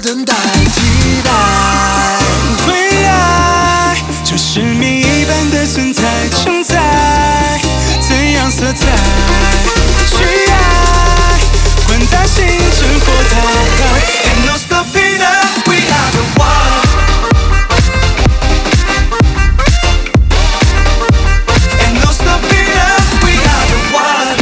等待期待。 为爱这使命一般的存在，承载怎样色彩？去爱，管它星辰或大海。And no stopping us, we are the one. And no stopping us, we are the one.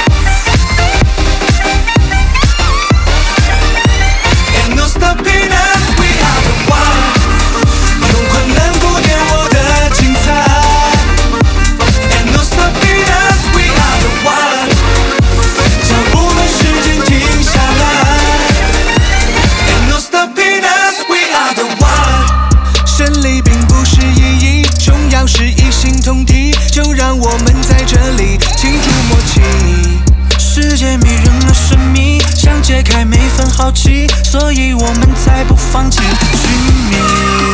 And no stopping us, we are the one. 用困难铺垫我的精彩。And no stopping us, we are the one. 脚步让时间停下来。And no stopping us, we are the one. 胜利并不是意义，重要是一心同体。就让我们在这里倾注默契。世界迷人而神秘，想解开每份好奇，所以我们才不放弃寻觅。